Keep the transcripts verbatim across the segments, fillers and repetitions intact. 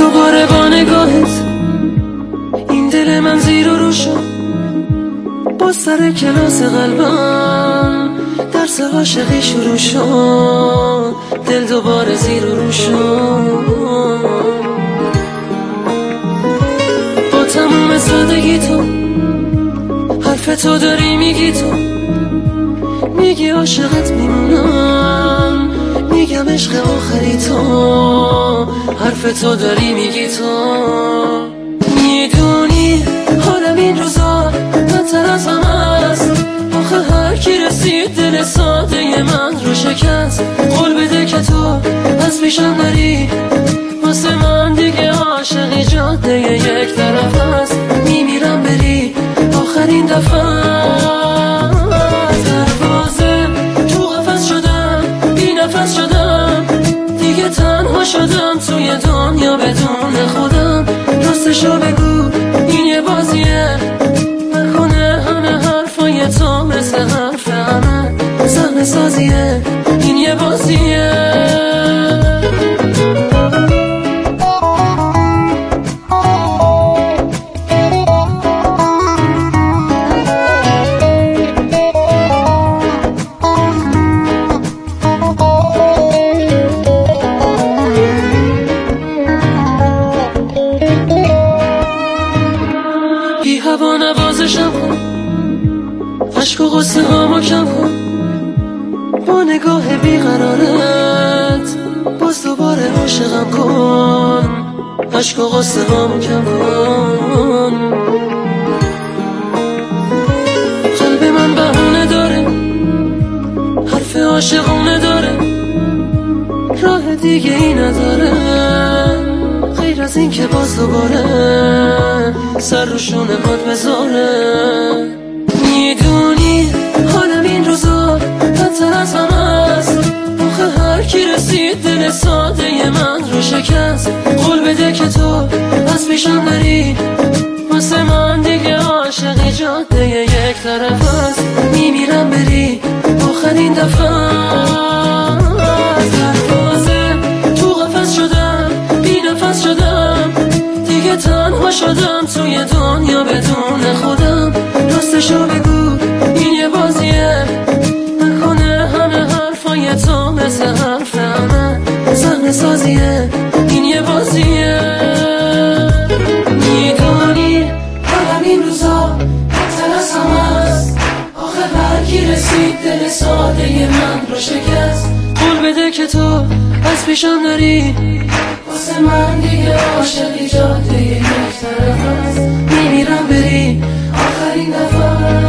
دوباره با نگاهت این دل من زیر و رو شد، با سر کلاس قلبم درس عاشقی شروع شد، دل دوباره زیر و رو شد. با تموم سادگی تو حرف تو داری میگی، تو میگی عاشقت میمونم، میگم عشق آخری تو، حرف تو داری میگی تو. میدونی حالم این روزا بدتر از همه است، آخه هر کی رسید دل ساده من رو شکست. قول بده که تو از پیشم نری، واسه من دیگه عاشقی جاده یک طرف است. میمیرم بری آخرین دفعه، دروازه تو قفس شدم، بی نفس شدم، دیگه تنها شدم توی دنیا بدون خودم. راستشو بگو این یه بازیه، نکنه همه حرفای تو مثل حرف همه صحنه سازیه، این یه بازیه. هوا نوازشم کن، عشق و غصه هامو کم کن، با نگاه بیقرارت باز دوباره عاشقم کن، عشق و غصه هامو کم کن. قلب من بهونه داره، حرف عاشقونه داره، راه دیگه ای نداره غیر از این که باز دوباره سر رو شونه باد بذاره. میدونی حالم این روزا بدتر از همه است، آخه هر کی رسید دل ساده من رو شکست. قول بده که تو از پیشم نری، واسه من دیگه عاشقی جاده یک طرف است. میمیرم بری آخرین دفعه، دروازه تو قفس شدم، بی نفس شدم، دیگه تنها شدم توی دنیا بدون خودم. راستشو بگو این یه بازیه، نکنه همه حرفای تو مثل حرف همه صحنه سازیه، این یه بازیه. میدونی حالم این روزا بدتر از همه است، آخه هر کی رسید دل ساده من رو شکست. قول بده که تو از پیشم نری، واسه من دیگه عاشقی جاده یک طرف است. میمیرم بری آخرین دفعه،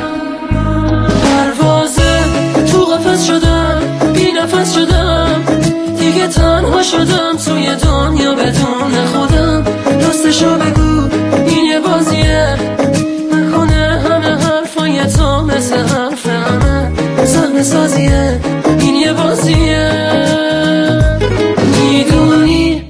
دروازه تو قفس شدم، بی نفس شدم، دیگه تنها شدم توی دنیا بدون خودم. راستشو بگو این یه بازیه، نکنه همه حرفای تو مثل حرف همه صحنه سازیه، این یه بازیه. میدونی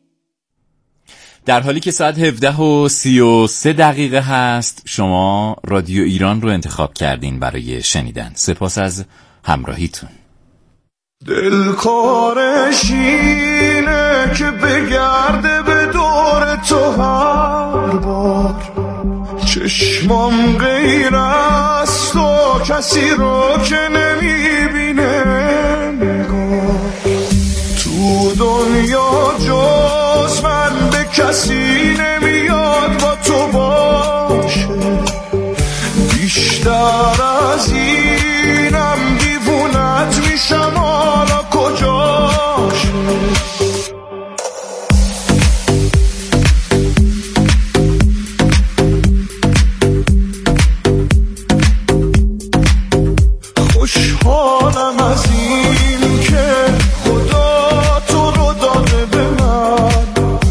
در حالی که ساعت هفده و سی و سه دقیقه هست، شما رادیو ایران رو انتخاب کردین برای شنیدن. سپاس از همراهیتون. دلخوارش اینه که بگرده به دور تو هر بار، چشمام غیر از تو کسی رو که نمیبینه نگاه. تو دنیا جز من به کسی نمیاد با تو باشه، بیشتر از اینم دیوونت میشم، حالا کجاشه. خوشحالم از این که خدا تو رو داده به من،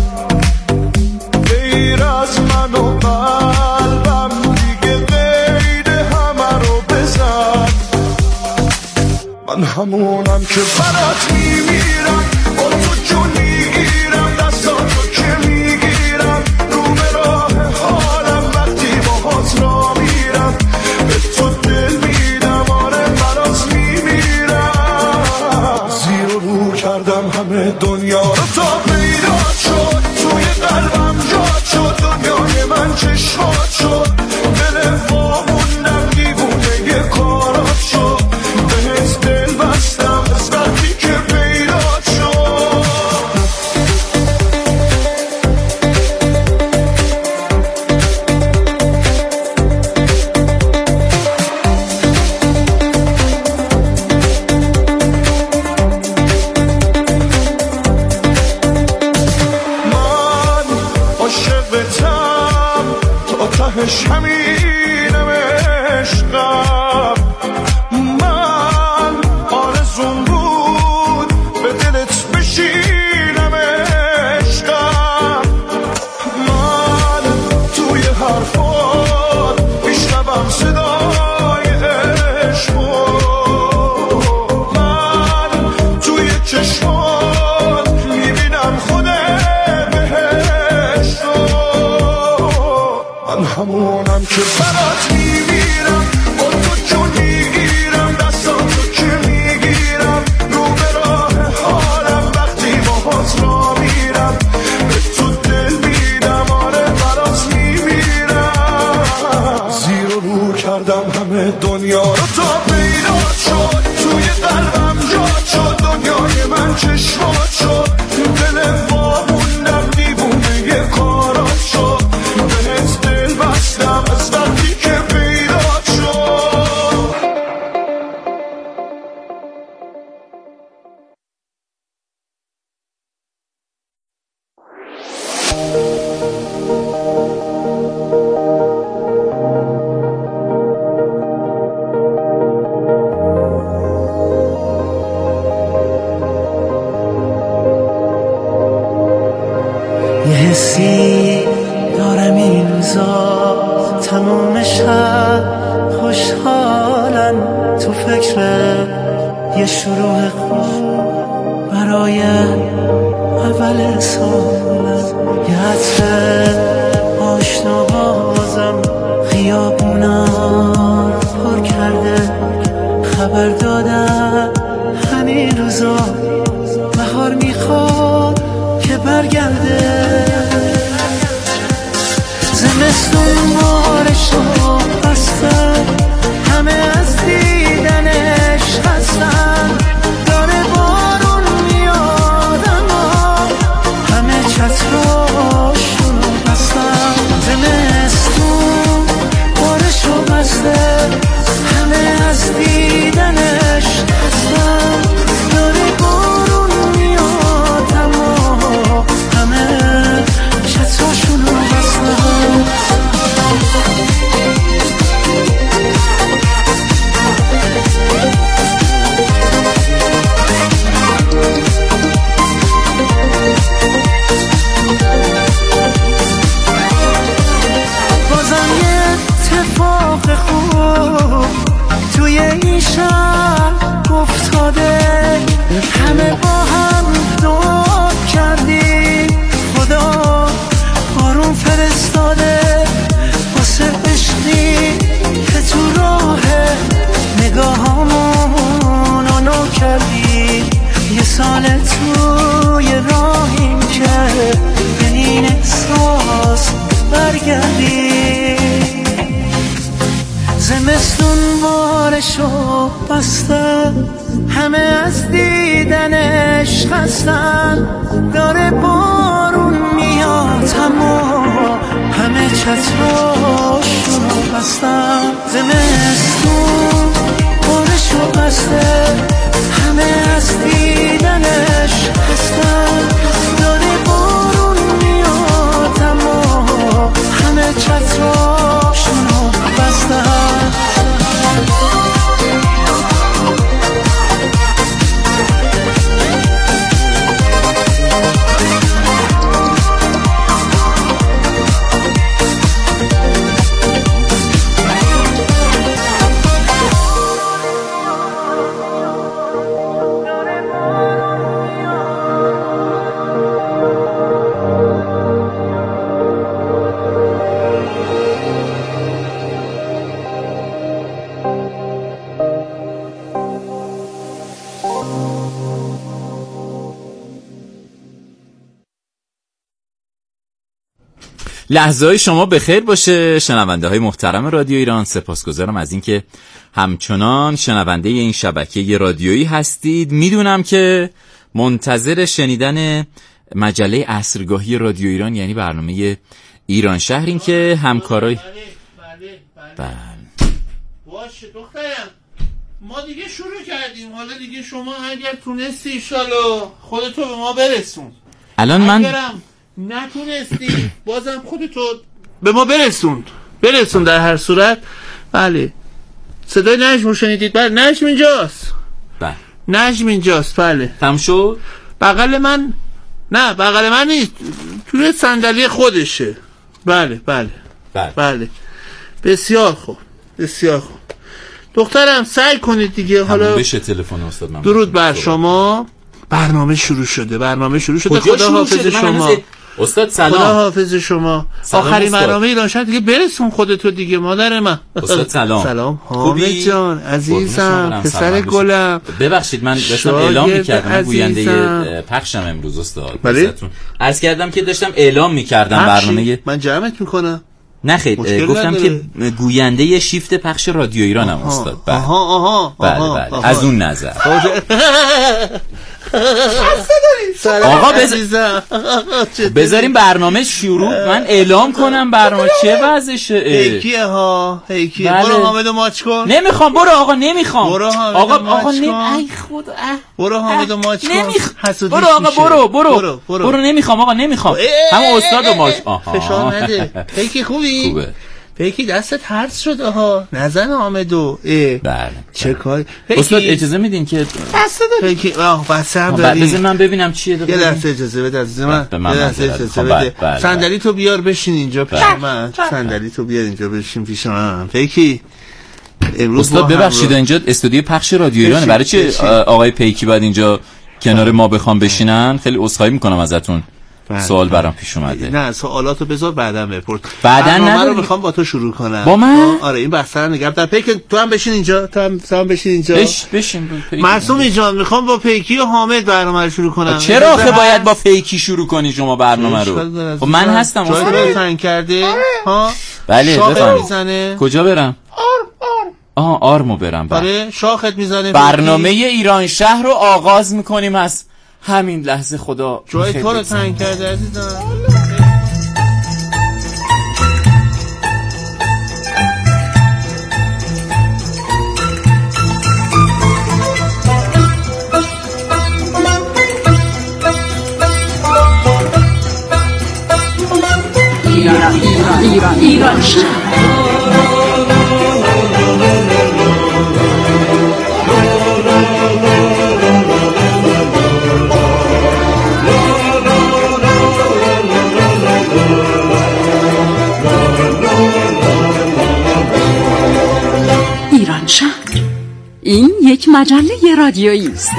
غیر از من و قلبم دیگه غیر همه رو بزن. من همونم که برات میمیرم، با تو جون میگیرم، دستاتو که میگیرم، رو به راه حالم وقتی باهات را میرم، به تو دل میدم، آره برات میمیرم. زیر و رو کردم همه دنیا رو تا پیدا شد، توی قلبم جا شد، دنیای من چشمات شد، دل واموندم دیوونه یه کارات شد، بهت دل بستم از وقتی که پیدات شد. همینم عشقم، من آرزون بود به دلت بشینم عشقم، من توی حرفات میشنوم صدای عشقو، من توی چشمات میبینم خود بهشتو، من همونم که برات میمیرم، با تو جون میگیرم، دستاتو که میگیرم، رو به راه حالم وقتی باهات را میرم، به تو دل میدم، آره برات میمیرم، زیر و رو کردم همه دنیا رو تا پیدات شد، توی قلبم جات شد، دنیای من چشمات شد، دل واموندم دیوونه یه کارات شد، بهت دل بستم از وقتی که پیدات شد. یه حسی دارم این روزا، تموم شب خوشحالن، تو فکر یه شروع خوب برای اول سالن، یه عطر آشنا بازم خیابونا پر کرده، خبر دادن همین روزا بهار میخواد که برگرده، زمستون بارشو بستن، همه از دیدنش خستن، داره بارون میاد اما همه چتراشونو بستن، زمستون بارشو بسته، همه از دیدنش خستن، داره بارون میاد اما همه چتراشونو بستن. بازم یه اتفاق خوب توی این شهر افتاده، همه با هم دعا کردیم خدا بارون فرستاده، واسه عشقی که تو راه نگاهامونو نو کردیم، یه سال توی راهیم که به این احساس برگردیم، زمستون بارشو بسته، همه از دیدنش خستن، داره بارون میاد اما همه چتراشونو بستن، زمستون بارشو بسته، همه از دیدنش خستن، داره بارون میاد اما همه چتراشونو بستن. لحظه‌های شما بخیر باشه شنونده های محترم رادیو ایران. سپاسگزارم از اینکه همچنان شنونده این شبکه رادیویی هستید. میدونم که منتظر شنیدن مجله عصرگاهی رادیو ایران یعنی برنامه ایران شهرین که همکارای بله بله بله باشه دخترم، ما دیگه شروع کردیم. حالا دیگه شما اگر تونستی ایشالا خودتو به ما برسون، الان من اگرم نتونستی بازم خودتو به ما برسون برسون در هر صورت. بله صدای نجم رو شنیدید؟ بله نجم اینجاست. بله نجم اینجاست. بله تمام شد. بغل من نه بغل من نیست، توی صندلی خودشه. بله بله بله بله بسیار خوب بسیار خوب دخترم سعی کنید دیگه. حالا بشه تلفن استاد من. درود بر شما. برنامه شروع شده برنامه شروع شده. کجا خدا شروع حافظ شده؟ من شما. هنوز- استاد خدا سلام. حافظ شما. سلام آخرین استاد. برنامه ایران شهر دیگه برسون خودتو دیگه مادر من. استاد سلام. سلام حامد خوبی؟ جان قربون عزیزم شما برم. پسر سلام بشه. گلم. ببخشید من داشتم شاگرد اعلام میکردم. من گوینده عزیزم. پخشم امروز استاد. بله؟ عزتون. عرض کردم که داشتم اعلام میکردم بخشی. برنامه. من جمعت میکنم. نه خیر مشکل گفتم نداره. که گوینده شیفت پخش رادیو ایرانم استاد. بله آها آها بله آها، بله آها. از اون نظر. سلام آقا بز- عزیزم. چطوری؟ بذاریم برنامه شروع. من اعلام کنم برنامه چه وضعشه. هیکیه ها هیکیه. بله. برو حامدو ماچ کن. نمیخوام برو آقا نمیخوام. برو حامد آقا ماچ آقا نمی کن. ای خدا اه. برو حامدو ماچ کن. نمیخ... حسودیش برو آقا میشه. برو برو برو برو, برو نمیخوام آقا نمیخوام. همون استادو ماچ. آها فشار نده. پیکی خوبی؟ خوبه. پیکی دستت هرس شده ها. نزن حامدو. اه. بله چه کاری؟ استاد اجازه میدین که پیکی آه بسم بعد بذار داری. من ببینم چیه یه داره. لحظه اجازه بده عزیز من. به من یه لحظه منظورت. اجازه خب، بله، بده. بله، صندلی تو بیار بشین اینجا پیش بله. من. صندلی تو بیار اینجا بشین پیش من. پیکی امروز استاد با هم ببخشید رو- اینجا استودیو پخش رادیو ایرانه. بشین، برای چه بشین. آقای پیکی بعد اینجا کنار ما بخوام بشینن؟ خیلی عذرخواهی میکنم ازتون. بله. سوال برام پیش اومده. نه سوالاتو بذار بعدا بپرس. بعداً برنامه رو نداری؟ میخوام با تو شروع کنم. با من؟ آه، آره این بحث رو نگم در پیک. تو هم بشین اینجا. تو هم تو هم بشین اینجا. بش بشین پیکی. معصومی جان میخوام با پیکی و حامد برنامه رو شروع کنم. چرا آخه اجازه باید هست؟ با پیکی شروع کنی شما برنامه اشکال داره رو؟ عزیزم. خب من هستم جای استاد. تو رو تنگ کرده ها. بله شاخت بفرمایید. میزنه. کجا برم؟ آها آرمو برم. بله. آره شاخت میزنه. برنامه پیکی. ایران شهر رو آغاز میکنیم از همین لحظه. خدا جای خیلی تو رو بزن. تنگ کرده عزیزم. ایران شهر ایران شهر این یک مجله رادیویی است.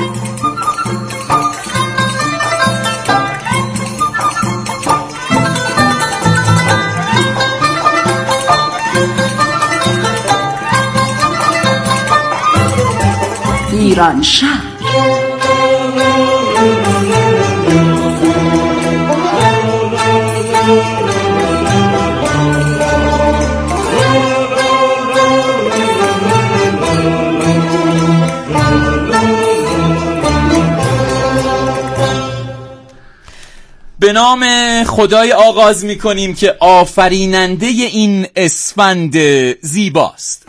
ایران شهر به نام خدای آغاز میکنیم که آفریننده این اسفند زیباست.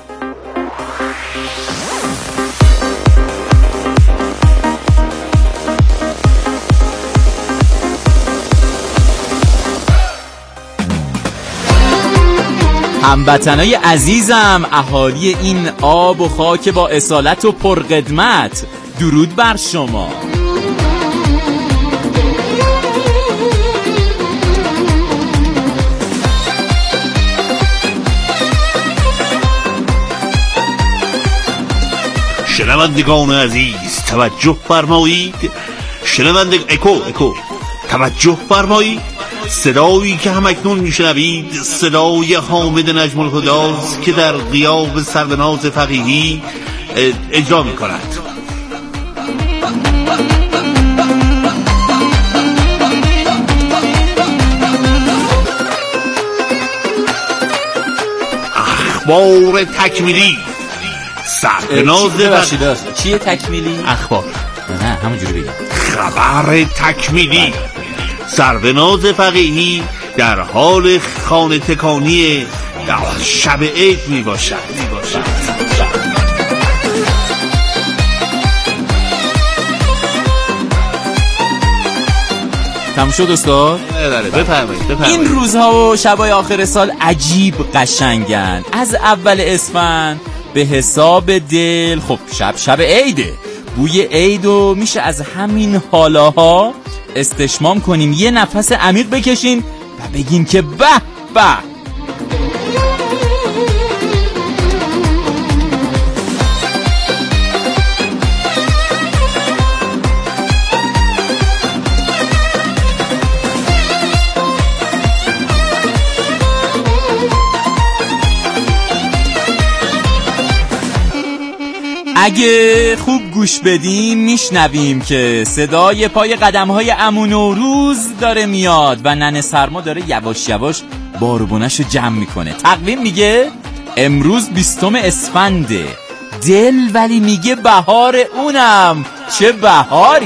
هموطنای عزیزم، اهالی این آب و خاک با اصالت و پرقدمت، درود بر شما. شنوندگان عزیز توجه فرمایید. شنونده اکو اکو توجه فرمایید. صدایی که همکنون میشنوید صدای حامد نجم الهداست که در غیاب سروناز فقیهی اجرا میکند. اخبار تکمیلی، سرفراز ببخشید چیه تکمیلی؟ اخبار نه همونجوری بگم خبر تکمیلی. سروناز فقیهی در حال خانه تکانی شب عید می باشد. تموم شد استاد؟ بفرمایید بفرمایید. این روزها و شبای آخر سال عجیب قشنگن. از اول اسفند به حساب دل خب شب شب عیده، بوی عیدو میشه از همین حالاها استشمام کنیم، یه نفس عمیق بکشیم و بگیم که به به. اگه خوب گوش بدیم میشنویم که صدای پای قدم‌های عمو نوروز داره میاد و ننه سرما داره یواش یواش باربونشو جمع میکنه. تقویم میگه امروز بیستم اسفنده، دل ولی میگه بهار اونم چه بهاری.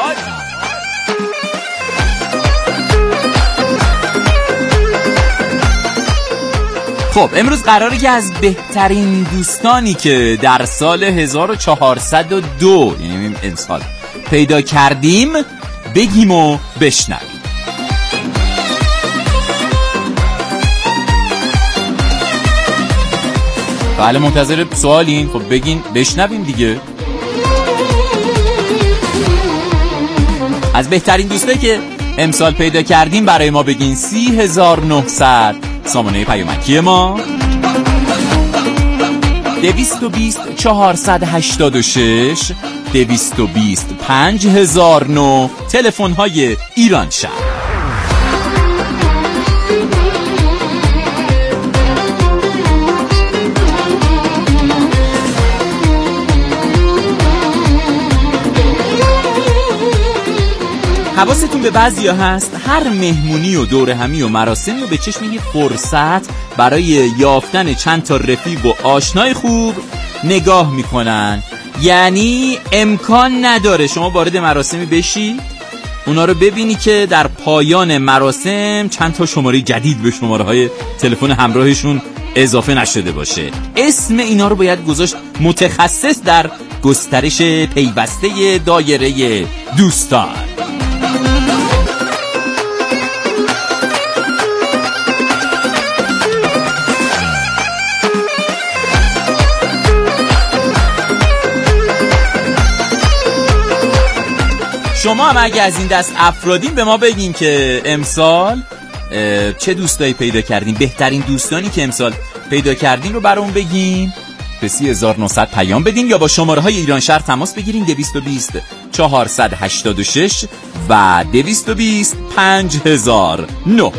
خب امروز قراره که از بهترین دوستانی که در سال هزار و چهارصد و دو یعنی امسال پیدا کردیم بگیم و بشنویم. بله منتظر سوالین، خب بگین بشنویم دیگه. از بهترین دوستایی که امسال پیدا کردیم برای ما بگین. سی هزار و نهصد سامانه پیامکی ما دویست و بیست چهارصد و هشتاد و شش دویست و بیست پنج هزار و نه تلفن های ایران شهر. حواستون به بعضیا هست هر مهمونی و دور همی و مراسمی رو به چشم یه فرصت برای یافتن چند تا رفیق و آشنای خوب نگاه میکنن. یعنی امکان نداره شما وارد مراسمی بشی اونا رو ببینی که در پایان مراسم چند تا شماره جدید به شماره های تلفن همراهشون اضافه نشده باشه. اسم اینا رو باید گذاشت متخصص در گسترش پیوسته دایره دوستان. شما هم اگه از این دست افرادین به ما بگین که امسال چه دوستایی پیدا کردین، بهترین دوستانی که امسال پیدا کردین رو برامون بگین. به سی هزار و نهصد پیام بدین یا با شماره های ایران شهر تماس بگیرین دویست و بیست چهارصد و هشتاد و شش و دویست و بیست پنج هزار و نه.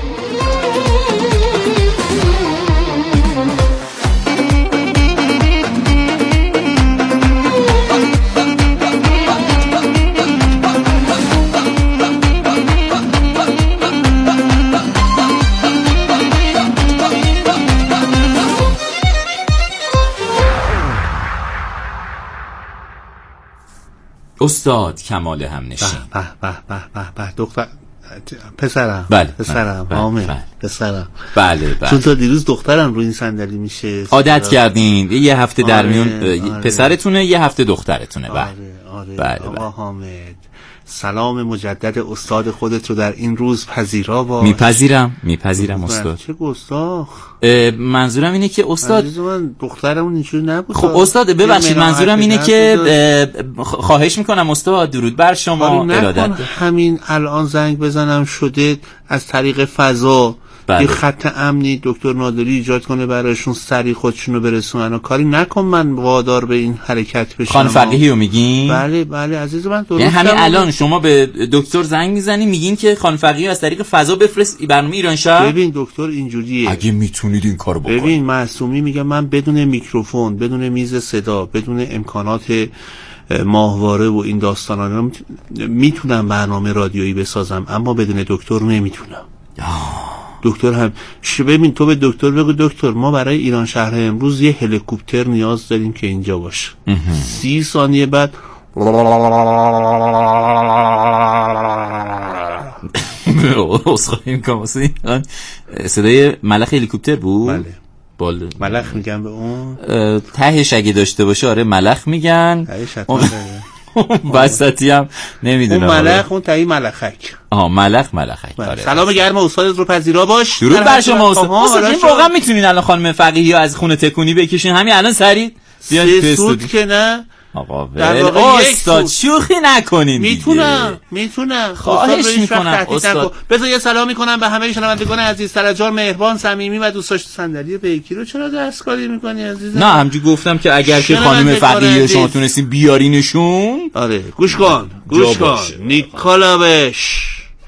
استاد کمال همنشین. به به به به به دختر پسرم. بله پسرم حامد بله. پسرم بله بله. چون تا دیروز دخترم روی این صندلی میشه عادت کردین یه هفته در میون آره، آره. پسرتونه یه هفته دخترتونه. بله آره آره. بله آقا حامد سلام مجدد استاد خودت رو در این روز پذیرا باش. میپذیرم میپذیرم استاد. چه گستاخ. منظورم اینه که استاد عزیز من دخترمون اینجوری نبود. خب استاد ببخشید منظورم اینه که خواهش میکنم استاد درود بر شما ارادت. همین الان زنگ بزنم شده از طریق فضا بله. یه خط امنی دکتر نادری ایجاد کنه برایشون سری خودشونو برسونن و کاری نکن من وادار به این حرکت بشم. خان فقیهی رو میگین؟ بله بله عزیز من درست. یعنی همین الان شما به دکتر زنگ میزنی میگین که خان فقیهی از طریق فضا بفرست برنامه ایران شهر؟ ببین دکتر اینجوریه اگه میتونید این کارو بکنید. ببین معصومی میگه من بدون میکروفون بدون میز صدا بدون امکانات ماهواره و این داستانا میتونم برنامه رادیویی بسازم اما بدون دکتر نمیتونم. دکتر هم ش ببین تو به دکتر بگو دکتر ما برای ایران شهر امروز یه هلیکوپتر نیاز داریم که اینجا باشه. سی ثانیه بعد اصخایی میکنم صدای ملخ هلیکوپتر بود. بله بال ملخ میگن به اون تهش اگه داشته باشه آره ملخ میگن، وسطی هم نمیدونم اون ملخ اون تایی ملخک. آها ملخ ملخک. آره. سلام گرم استاد رو پذیرا باش. درود بر شما استاد. استاد این واقعا میتونین الان خانم فقیهی از خونه تکونی بکشین همین الان سریع بیاین تو استودیو که نه آقا ول استاد شوخی نکنین. میتونم میتونم خواهش میکنم استاد. بذار یه سلام میکنم به همه شنوندگان عزیز، طرفدار مهربان صمیمی و دوست داشته صندلی پیکی رو چرا دستکاری میکنی عزیزم؟ نه همینجوری گفتم که اگر که خانم فقیهی شما تونستین بیارینشون. آره گوش کن گوش کن نیکالاوش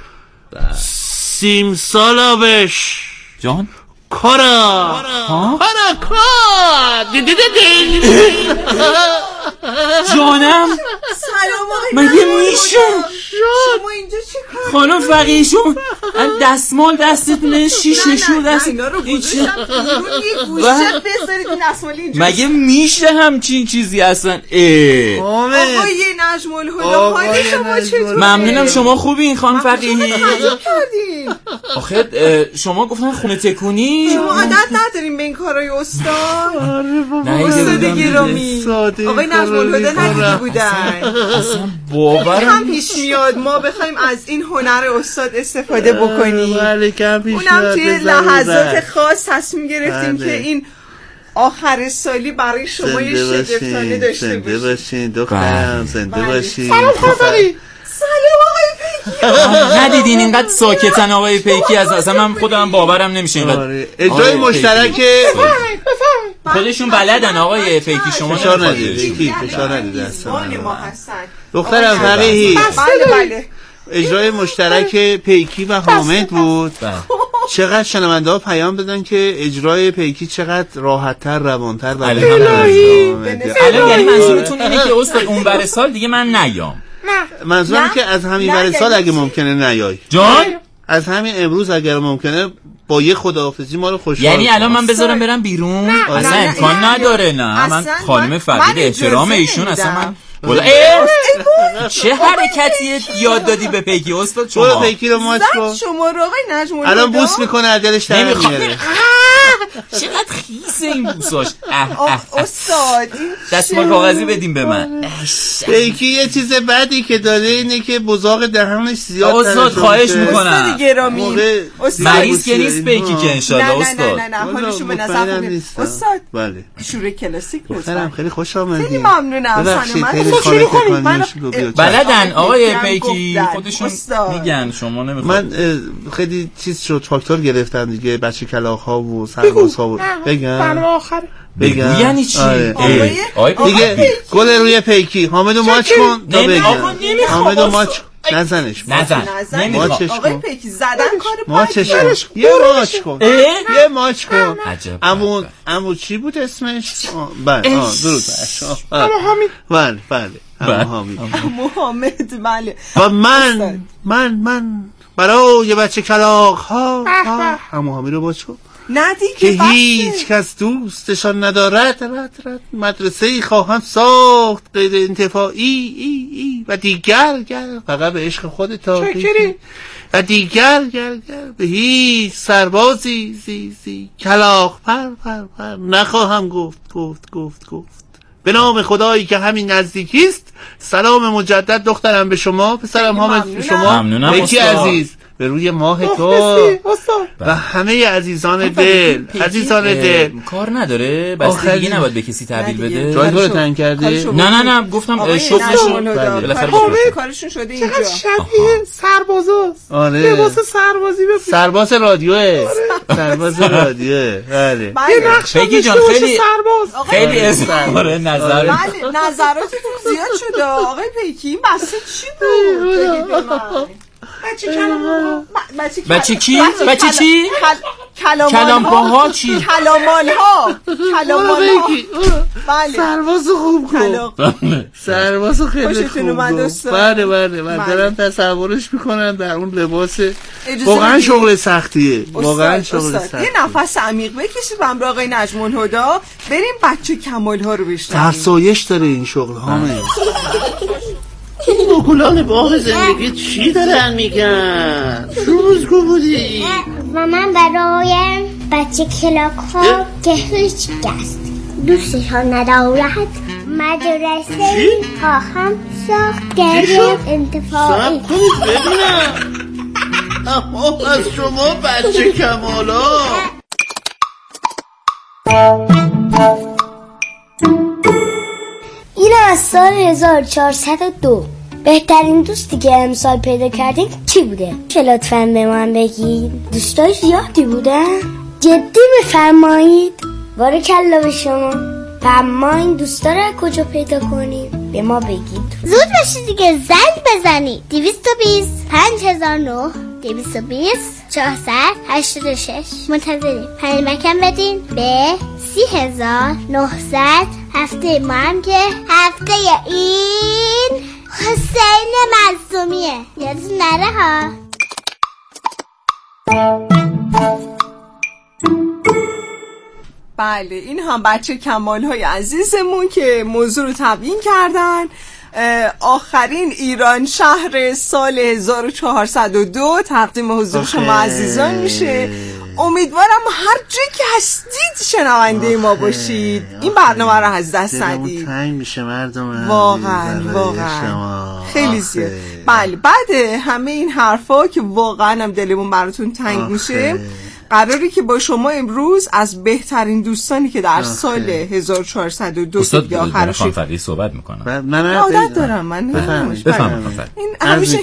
سیمسالاوش جان کارا کارا کار دی دی دی جانم سلام آقای مگه میشه شما اینجا چه کار خانم فقیهشون دستمال دستتونه شیشه شو دست اینا رو گذاشتم یه گوشه بذارید این دستمال اینجا. مگه میشه همچین چیزی اصلا؟ اه آقای نجم الهدا حال شما چطوره؟ ممنونم شما خوبین خانم فقیهی. آخه شما گفتن خونه تکونی شما عادت نداریم به این کارای استاد؟ نه استاد گرامی آقای نجم الهدا ندیده بودن اصلا باورم هم پیش میاد ما بخوایم از این هنر استاد استفاده بکنیم. اونم توی لحظات خاص تصمیم گرفتیم که این آخر سالی برای شما یه شگفتانه داشته باشیم. زنده باشین دخترم زنده باشین. سلام خانم سلام آقای پیکی. ندیدین اینقدر ساکتن آقای پیکی از اصلا من خودم باورم نمیشه اینقدر. اجرای مشترک خودشون بلدن آقای پیکی شما فشار ندید فشار ندید اصلا ما هستن دخترم فقیهی. بله بله اجرای مشترک پیکی و حامد بود. چقدر شنونده ها پیام دادن که اجرای پیکی چقدر راحت‌تر روان‌تر و الان یعنی منظورتون اینه که استاد اون بر سال دیگه من نیام؟ نه منظورم که از همین بر سال اگه ممکنه نیای جان از همین امروز اگر ممکنه با یه خداحافظی ما رو خوشحال. یعنی الان من بذارم برم بیرون؟ اصلا امکان نداره. نه من خانم فقید احترام ایشون اصلا من چه حرکتی یاد دادی به پیکی استاد شما؟ برو پیکی رو ماچ کن. شما رو آقای نجم الهدا الان بوس میکنه از دلش در میاره. چقدر خیسه این بوساش. استاد دستمال کاغذی بدیم به من. پیکی یه چیز بدی که داره اینه که بزاق دهنش زیاد. استاد خواهش میکنم استاد گرامی مریض که نیست پیکی که انشالله استاد. نه نه نه حالشو به نظر کنید استاد. بله شور کلاسیک دخترم خیلی خوش آمدید. خیلی ممنونم. شروع کنید. بلدن آقای پیکی خودشون میگن شما نمیخواد. من خیلی چیز شد فاکتور گرفتم دیگه بچه کلاغ ها و سرباز ها و بگم بگم یعنی چی؟ دیگه گل روی پیکی حامدو ماچ کن تا بگم حامدو ماچ نزنش نزن ماچش آقای کن پیکی زدن کار ماچش کن یه ماچ کن یه ماچ کن عجب امو امو چی بود اسمش؟ بله درود امو حامد بله بله امو حامد امو حامد بله و من من من برای بچه کلاغ ها امو حامد رو باچ کن نه که دیگه هیچ کس دوستشان ندارد رد رد مدرسه ای خواهم ساخت غیر انتفاعی ای ای و دیگر گر فقط به عشق خود تا و دیگر گر گر به هیچ سربازی زی زی کلاغ پر پر پر نخواهم گفت گفت گفت گفت به نام خدایی که همین نزدیکی است. سلام مجدد دخترم به شما پسرم حامد به شما یکی عزیز به روی ماه تو و همه عزیزان دل عزیزان دل کار نداره بس دیگه نباید به کسی تحویل بده. جای تو رو تنگ کرده؟ نه نه نه گفتم شغلشون بالاخره کارشون شده اینجا. چقدر شبیه سربازاست. آره لباس سربازی بپوشه. سرباز رادیوه سرباز رادیوه. بله یه نقش بگی جان خیلی سرباز خیلی اظهار نظر بله نظراتتون زیاد شده آقای پیکی. این بسته چی بود؟ بگید به من. بچه کلاغ بچه کی؟ بچه چی؟ کلامال کلامپاها چی؟ کلامال ها کلامال ها بله سرباز خوب کن سرباز خیلی خوب بله بله من دارم تصورش میکنم در اون لباس واقعا شغل سختیه واقعا شغل سختیه. یه نفس عمیق بکشید با همراه آقای نجم الهدی بریم بچه کمال ها رو بشنویم. فرسایش داره این شغل هامه. این گلان باغ زندگی چی دارن میگن؟ روزگو بودی و من برای بچه کلاک ها که هیچ کس دوستشان ندارد مدرسه ها هم ساخت گرم انتفاعی. سب کنید ببینم اما از شما بچه کمالا. این از سال هزار و چهارصد و دو. بهترین دوستی که امسال پیدا کردین کی بوده؟ چه لطفاً به من بگید. دوستای زیادی بودن؟ جدی بفرمایید. بارکالله به شما. و ما این دوستا رو کجا پیدا کنیم؟ به ما بگید. زود باشید دیگه زنگ بزنید. دویست و بیست پنج هزار و نه دویست و بیست چهارصد هشتاد و شش منتظریم. پیامک بدین به سی هزار نهصد. هفته ما هم که هفته این حسین معصومیه یادتون نره ها. بله این هم بچه کمال های عزیزمون که موضوع رو تبیین کردن. آخرین ایران شهر سال هزار و چهارصد و دو تقدیم حضور شما عزیزان میشه. امیدوارم هر جایی که هستید شنونده ما باشید. این برنامه رو از دست ندید. تنگ میشه مردم واقعا واقعا خیلی زیاد. بله بعد همه این حرفا که واقعا هم دلمون براتون تنگ میشه قراری که با شما امروز از بهترین دوستانی که در سال هزار و چهارصد و دو استاد آخرش فقط صحبت میکنم. من عادت دارم من بفرمایید بفرمایید. این همیشه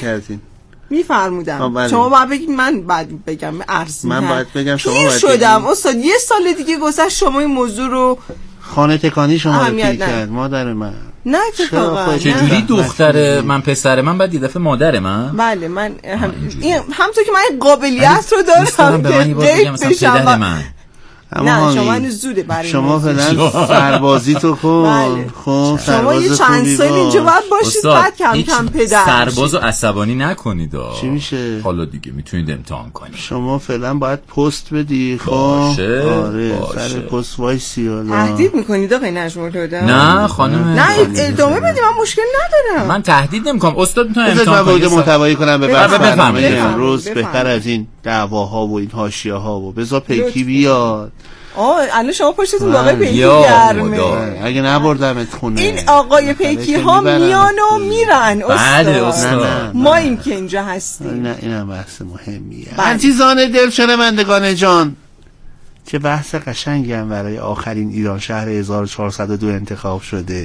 میفرمودم شما باید بگید من بعد بگم عرض من باید بگم شما باید شدم استاد یه سال دیگه گذشت شما این موضوع رو خانه تکانی شما رو پیر کرد مادر من. نه اتفاقا چجوری دختر من پسر من بعد یه دفعه مادر من؟ بله من هم همونطور که من این قابلیت رو دارم به من یه بار بگم مثلا پدر من. نه شما هنوز زوده برای شما فعلا سربازی تو کن. خب شما یه چند سال اینجا باید باشید بعد کم کم پدر سربازو عصبانی نکنید. چی میشه؟ حالا دیگه میتونید امتحان کنید. شما فعلا باید پست بدی. خب باشه آره سر پست وایسی. حالا تهدید میکنید آقای نجم الهدی؟ نه خانم نه ادامه بدید من مشکل ندارم. من تهدید نمیکنم استاد میتونه امتحان کنه. بذار محتوایی کنم به برنامه امروز. بهتر از این دعواها و این حاشیه‌ها و بذار پیکی بیاد. آه الان شما پشتتون آقای پیکی گرمه. اگه نبردمت خونه این آقای پیکی ها میان و میرن بله استاد. ما این که اینجا هستیم. نه اینم بحث مهمیه. عزیزان دل شنوندگان جان چه بحث قشنگی هم برای آخرین ایران شهر هزار و چهارصد و دو انتخاب شده.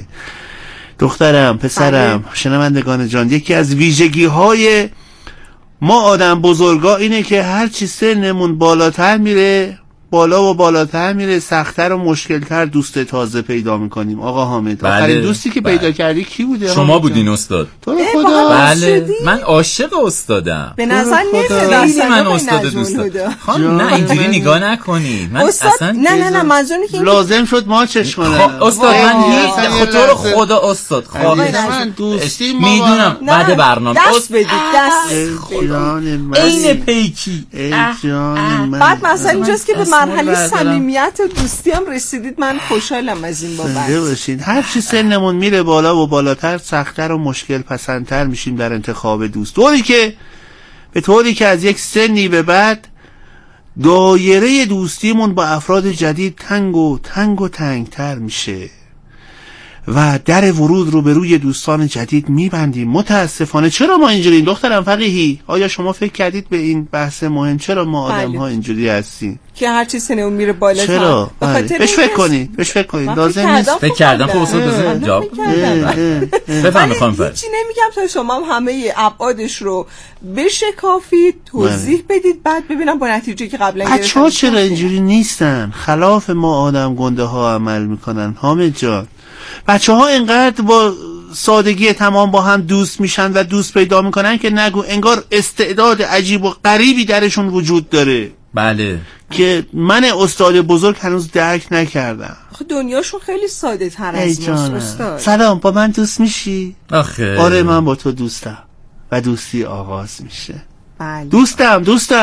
دخترم پسرم بله. شنوندگان جان یکی از ویژگی های ما آدم بزرگا اینه که هر چی سنمون بالاتر میره بالا و بالاتر میره سخت‌تر و مشکل‌تر دوست تازه پیدا میکنیم. آقا حامد بله. آخرین دوستی که بله. پیدا کردی کی بوده؟ شما بودین استاد. تو رو خدا بله من عاشق استادم. به نظر نمیاد من استاد دوست دارم. نه اینجوری نگاه نکنی. من استاد اصلا نه نه نه منظورم که لازم شد ما چش کنم. استاد من هیچ تو رو خدا استاد خواهش من دوستی میدونم بعد برنامه دست بدید دست عین پیکی بعد مثلا اینجاست که به مرحله صمیمیت و دوستی هم رسیدید. من خوشحالم از این بابت. هر چی سنمون میره بالا و بالاتر سخت‌تر و مشکل پسندتر میشیم در انتخاب دوست. طوری که به طوری که از یک سنی به بعد دایره دوستیمون با افراد جدید تنگ و تنگ و تنگتر میشه و در ورود رو به روی دوستان جدید میبندیم. متاسفانه چرا ما اینجوریم دخترم فقیهی؟ آیا شما فکر کردید به این بحث مهم چرا ما آدم ها اینجوری هستیم که هر چیز سنمون میره بالا؟ چرا؟ بهش فکر کنید بهش فکر کنید لازم نیست. فکر کردم خب استاد بزن جواب بفهم. میخوام فرض هیچی نمیگم تا شما هم همه ابعادش رو بشکافید توضیح بدید بعد ببینم با نتیجه که قبلا گرفتم بچه‌ها چرا اینجوری نیستن؟ خلاف ما آدم گنده ها عمل میکنن. حامد جان بچه ها اینقدر با سادگی تمام با هم دوست میشن و دوست پیدا میکنن که نگو انگار استعداد عجیب و غریبی درشون وجود داره. بله که من استاد بزرگ هنوز درک نکردم. آخه دنیاشون خیلی ساده تر از ماست استاد. سلام، با من دوست میشی؟ آخه آره من با تو دوستم و دوستی آغاز میشه. بله. دوستم دوستم